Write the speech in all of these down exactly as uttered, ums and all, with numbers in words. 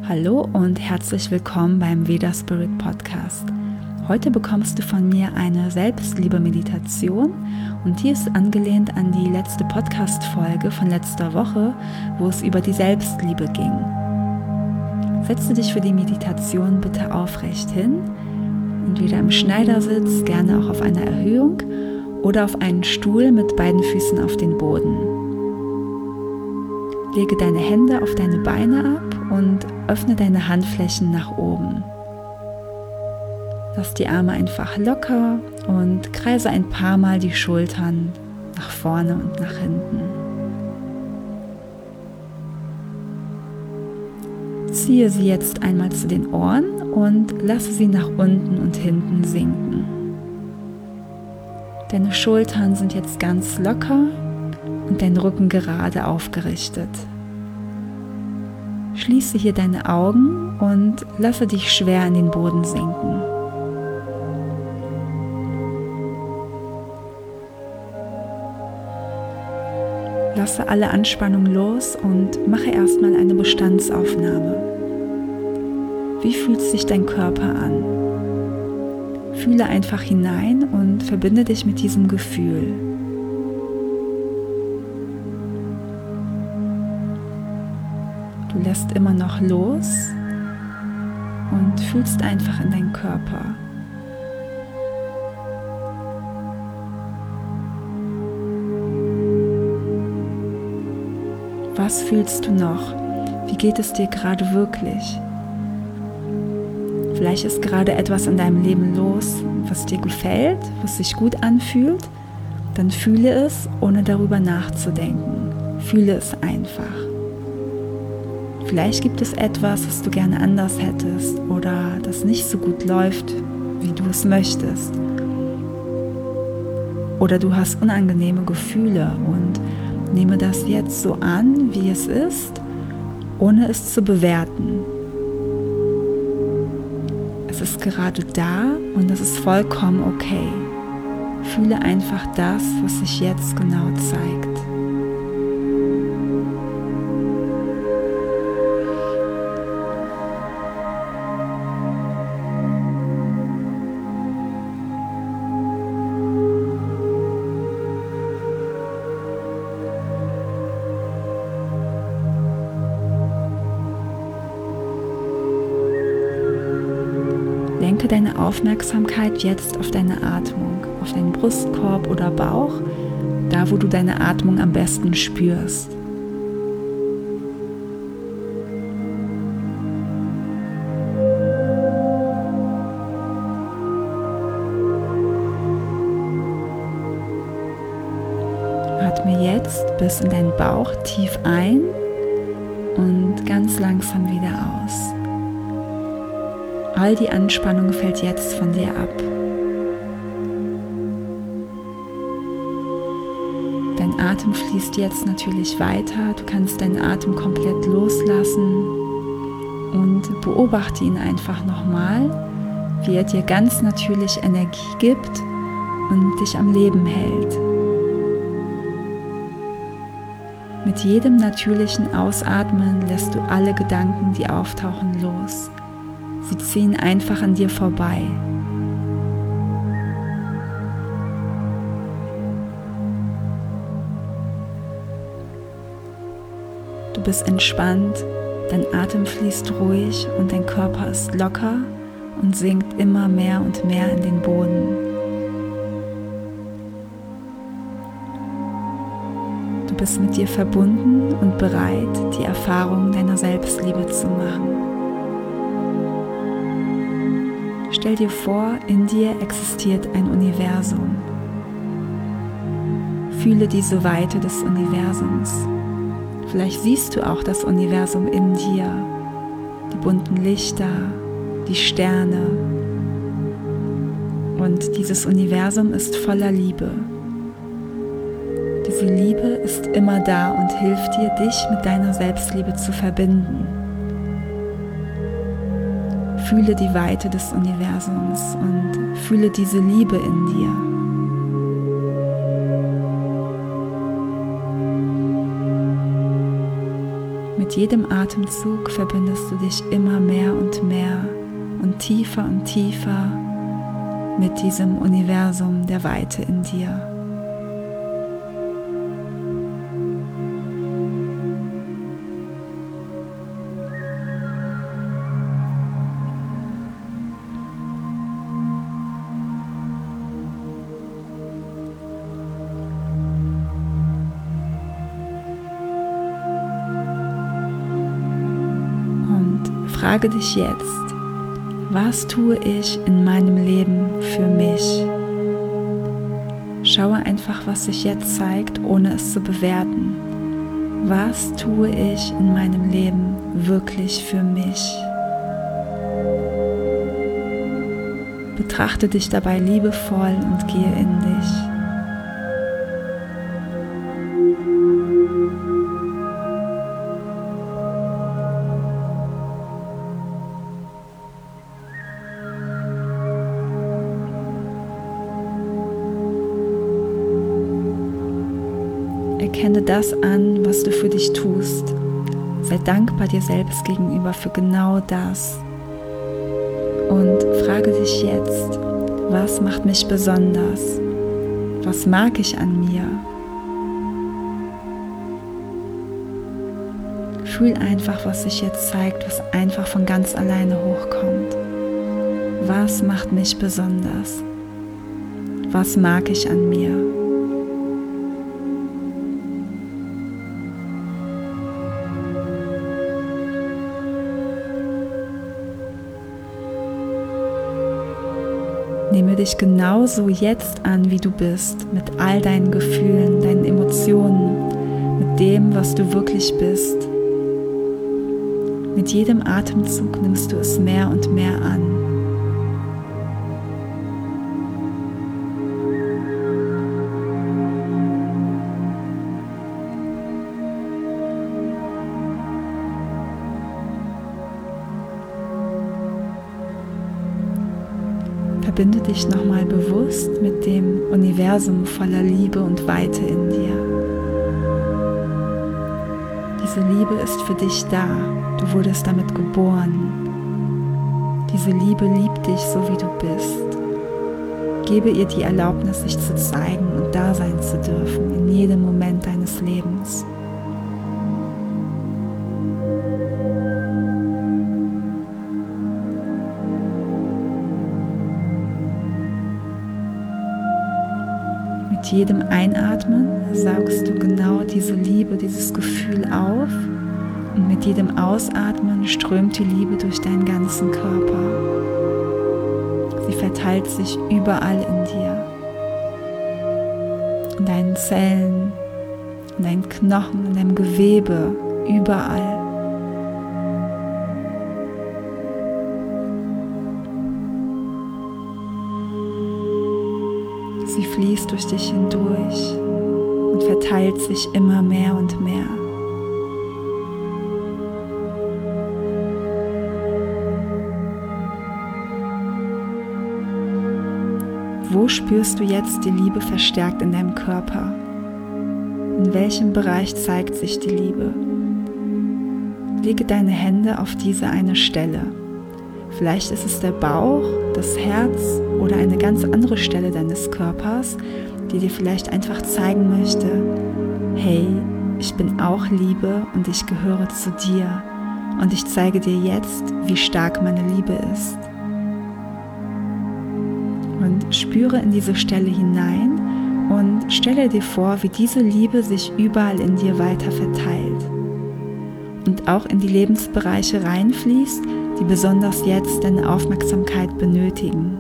Hallo und herzlich willkommen beim Veda Spirit Podcast. Heute bekommst du von mir eine Selbstliebe-Meditation und die ist angelehnt an die letzte Podcast-Folge von letzter Woche, wo es über die Selbstliebe ging. Setze dich für die Meditation bitte aufrecht hin, entweder im Schneidersitz, gerne auch auf einer Erhöhung oder auf einen Stuhl mit beiden Füßen auf den Boden. Lege deine Hände auf deine Beine ab und öffne deine Handflächen nach oben. Lass die Arme einfach locker und kreise ein paar Mal die Schultern nach vorne und nach hinten. Ziehe sie jetzt einmal zu den Ohren und lasse sie nach unten und hinten sinken. Deine Schultern sind jetzt ganz locker und dein Rücken gerade aufgerichtet. Schließe hier deine Augen und lasse dich schwer in den Boden sinken. Lasse alle Anspannung los und mache erstmal eine Bestandsaufnahme. Wie fühlt sich dein Körper an? Fühle einfach hinein und verbinde dich mit diesem Gefühl. Du lässt immer noch los und fühlst einfach in deinen Körper. Was fühlst du noch? Wie geht es dir gerade wirklich? Vielleicht ist gerade etwas in deinem Leben los, was dir gefällt, was sich gut anfühlt. Dann fühle es, ohne darüber nachzudenken. Fühle es einfach. Vielleicht gibt es etwas, was du gerne anders hättest oder das nicht so gut läuft, wie du es möchtest. Oder du hast unangenehme Gefühle und nehme das jetzt so an, wie es ist, ohne es zu bewerten. Es ist gerade da und es ist vollkommen okay. Fühle einfach das, was sich jetzt genau zeigt. Lenke deine Aufmerksamkeit jetzt auf deine Atmung, auf deinen Brustkorb oder Bauch, da wo du deine Atmung am besten spürst. Atme jetzt bis in deinen Bauch tief ein und ganz langsam wieder aus. All die Anspannung fällt jetzt von dir ab. Dein Atem fließt jetzt natürlich weiter. Du kannst deinen Atem komplett loslassen und beobachte ihn einfach nochmal, wie er dir ganz natürlich Energie gibt und dich am Leben hält. Mit jedem natürlichen Ausatmen lässt du alle Gedanken, die auftauchen, los. Sie ziehen einfach an dir vorbei. Du bist entspannt, dein Atem fließt ruhig und dein Körper ist locker und sinkt immer mehr und mehr in den Boden. Du bist mit dir verbunden und bereit, die Erfahrung deiner Selbstliebe zu machen. Stell dir vor, in dir existiert ein Universum. Fühle diese Weite des Universums. Vielleicht siehst du auch das Universum in dir, die bunten Lichter, die Sterne. Und dieses Universum ist voller Liebe. Diese Liebe ist immer da und hilft dir, dich mit deiner Selbstliebe zu verbinden. Fühle die Weite des Universums und fühle diese Liebe in dir. Mit jedem Atemzug verbindest du dich immer mehr und mehr und tiefer und tiefer mit diesem Universum der Weite in dir. Frage dich jetzt, was tue ich in meinem Leben für mich? Schaue einfach, was sich jetzt zeigt, ohne es zu bewerten. Was tue ich in meinem Leben wirklich für mich? Betrachte dich dabei liebevoll und gehe in dich. Erkenne das an, was du für dich tust. Sei dankbar dir selbst gegenüber für genau das. Und frage dich jetzt, was macht mich besonders? Was mag ich an mir? Fühl einfach, was sich jetzt zeigt, was einfach von ganz alleine hochkommt. Was macht mich besonders? Was mag ich an mir? Nehme dich genauso jetzt an, wie du bist, mit all deinen Gefühlen, deinen Emotionen, mit dem, was du wirklich bist. Mit jedem Atemzug nimmst du es mehr und mehr an. Verbinde dich nochmal bewusst mit dem Universum voller Liebe und Weite in dir. Diese Liebe ist für dich da. Du wurdest damit geboren. Diese Liebe liebt dich so, wie du bist. Gebe ihr die Erlaubnis, sich zu zeigen und da sein zu dürfen in jedem Moment deines Lebens. Mit jedem Einatmen saugst du genau diese Liebe, dieses Gefühl auf und mit jedem Ausatmen strömt die Liebe durch deinen ganzen Körper. Sie verteilt sich überall in dir, in deinen Zellen, in deinen Knochen, in deinem Gewebe, überall. Sie fließt durch dich hindurch und verteilt sich immer mehr und mehr. Wo spürst du jetzt die Liebe verstärkt in deinem Körper? In welchem Bereich zeigt sich die Liebe? Lege deine Hände auf diese eine Stelle. Vielleicht ist es der Bauch, das Herz oder eine ganz andere Stelle deines Körpers, die dir vielleicht einfach zeigen möchte, hey, ich bin auch Liebe und ich gehöre zu dir und ich zeige dir jetzt, wie stark meine Liebe ist. Und spüre in diese Stelle hinein und stelle dir vor, wie diese Liebe sich überall in dir weiter verteilt und auch in die Lebensbereiche reinfließt, die besonders jetzt deine Aufmerksamkeit benötigen.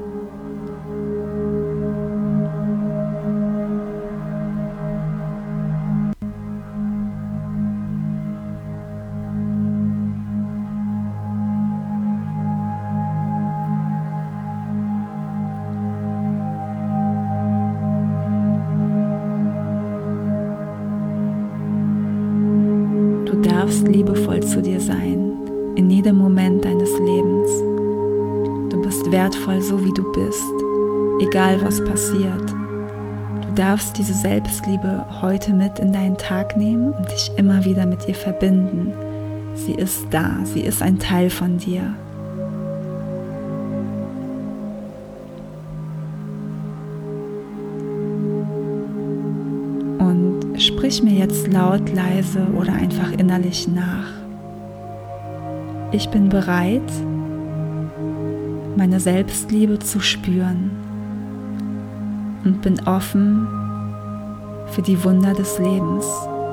Du darfst liebevoll zu dir sein. In jedem Moment deines Lebens. Du bist wertvoll, so wie du bist, egal was passiert. Du darfst diese Selbstliebe heute mit in deinen Tag nehmen und dich immer wieder mit ihr verbinden, Sie ist da, sie ist ein Teil von dir. Und sprich mir jetzt laut, leise oder einfach innerlich nach. Ich bin bereit, meine Selbstliebe zu spüren und bin offen für die Wunder des Lebens.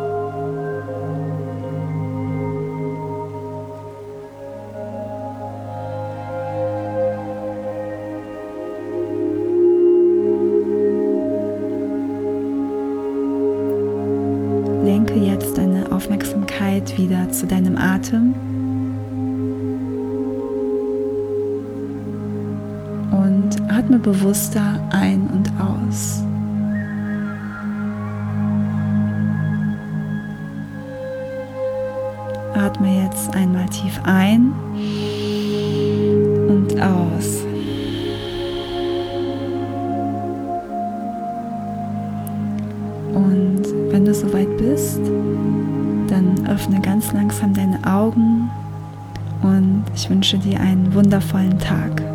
Lenke jetzt deine Aufmerksamkeit wieder zu deinem Atem und atme bewusster ein und aus. Atme jetzt einmal tief ein und aus. Und wenn du soweit bist, dann öffne ganz langsam deine Augen und ich wünsche dir einen wundervollen Tag.